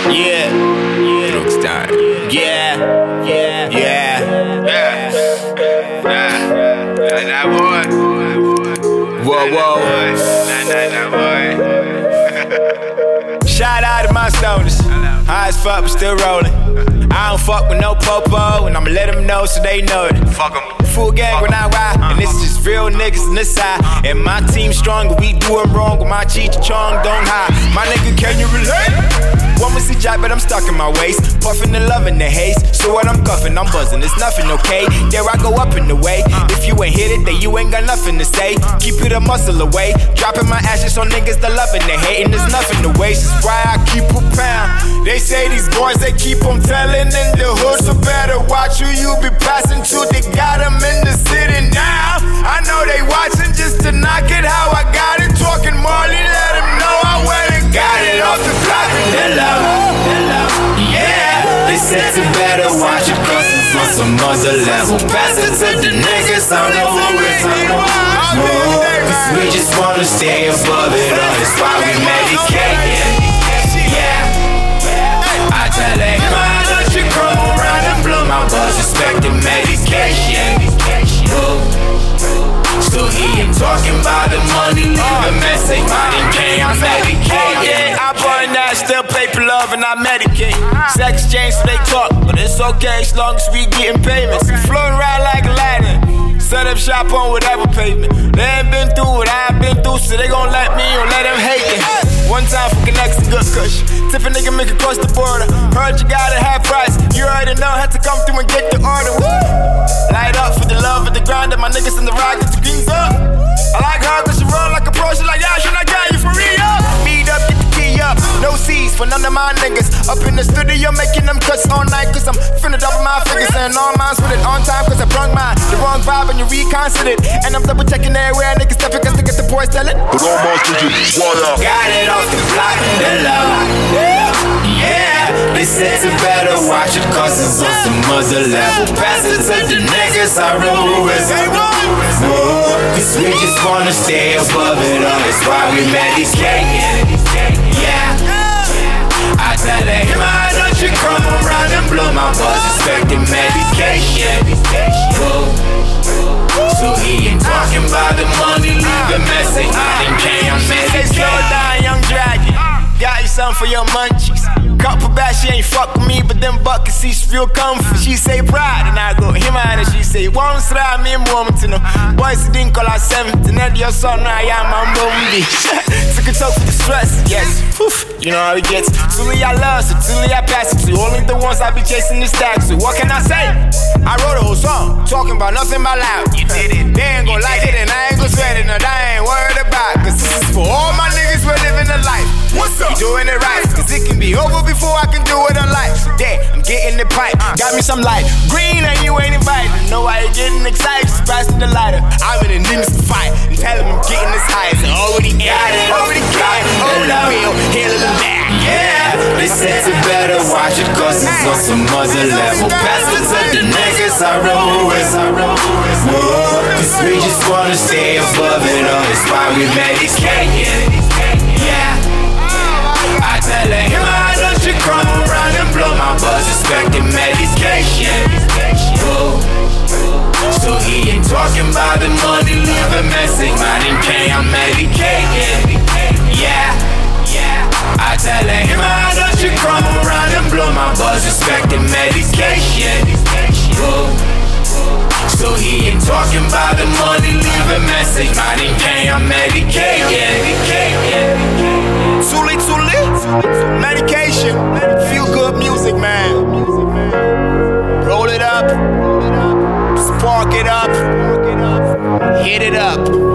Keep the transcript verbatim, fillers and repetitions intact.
Yeah, yeah, Rockstar. yeah, yeah, yeah, Yeah. Nah. Nah, nah, boy. whoa, whoa. Nah, nah, nah, boy. Shout out to my stoners. High as fuck, but still rolling. I don't fuck with no popo, and I'ma let them know so they know it. Fuck 'em. Full gang when I ride, and this is just real niggas on this side. And my team strong, but we do them wrong, but my Cheech Chong don't hide. My nigga, can you relate? Want me see Jack, but I'm stuck in my waist. Puffin' and loving the haze. So what I'm cuffin', I'm buzzing, it's nothing, okay? There I go up in the way. If you ain't hit it, then you ain't got nothing to say. Keep it a muscle away. Dropping my ashes on niggas that loving the hating. There's nothing to waste, that's why I keep a pound. They say these boys, they keep on telling in the hood, so better watch who you be passing to. They got them in the city now. I know they watching just to knock it how I got it. Talking Marley, let them know I went and got it off the block and they love it. Yeah, they said to better watch it cause it's on some other level. Pass it to the niggas on the who is cause we just wanna stay above it all. That's why we medicate. Yeah, I tell him I let you come around and blow my buzz, respecting medication. So he ain't talking about the money, leave a message, money K, I'm medicated. I burn that, still paper love and I medicate. Sex exchange so they talk, but it's okay as long as we getting payments. Floating around like Aladdin, set up shop on whatever pavement. They ain't been through what I've been through, so they gon' let me or let them hate it. One time for connects and good kush. Tip a nigga make it cross the border. Heard you got a half price, you already know, had to come through and get the order. Woo! Light up for the love of the grind that my niggas in the ride get the greens up. I like her cause she roll like a pro, she like, yeah, should I got you for real? Beat up, get the key up, no C's for none of my niggas. Up in the studio making them cuts all night cause I'm finna double my figures. And all mines with it on time cause I brung mine. The wrong vibe and you reconsider it. And I'm double checking everywhere niggas stepping cause they get the boys tell it. But all my niggas, why out? Got it off the block and the love. Yeah, they said to better watch it cause it's on some other level. Pass it to the niggas I roll with. Cause we just wanna stay above it all. That's why we medicate. Yeah, I tell him I don't you come around and blow my buzz, expecting medication. So he ain't talking about the money, leave a message. I didn't care, I'm medicated. Slow down, young dragon. Got you something for your munchies. Couple back, she ain't fuck with me, but them buckets, she's real comfy. She say pride, and I go him and she say, one stra me moment to know. Boys didn't call her seven, and then your son, I am a bumby. Took a talk for the stress, yes. Oof, you know how it gets. Truly I love, so truly I pass it to. Only the ones I be chasing the stacks. So what can I say? I wrote a whole song, talking about nothing but loud. You did it. They ain't gon' like it, and I ain't gon' sweat it, and I ain't worried about. Cause this is for all my niggas who are living a life. What's up? You doing it right, cause it can be over before I can do it alive. Yeah, I'm getting the pipe, got me some light. Green and you ain't invited. Know why you getting excited, just passing the lighter. I'm in a needless to fight, and tell him I'm getting this high. It's already got it, already got it, hold up, real, handle them back. Yeah, they said to better watch it cause it's on some other level. Pass it to the niggas I roll with. Cause we just wanna stay above it all. That's why we medicate. I tell him I don't you come around and blow my buzz, expecting medication. So he ain't talking about the money, leave a message, money K, I'm medicated. Yeah, yeah. I tell him I don't you come around and blow my buzz, expecting medication. So he ain't talking about the money, leave a message, money K, I'm medicated. Too late, too late. Medication. Feel good music, man. Roll it up. Spark it up. Hit it up.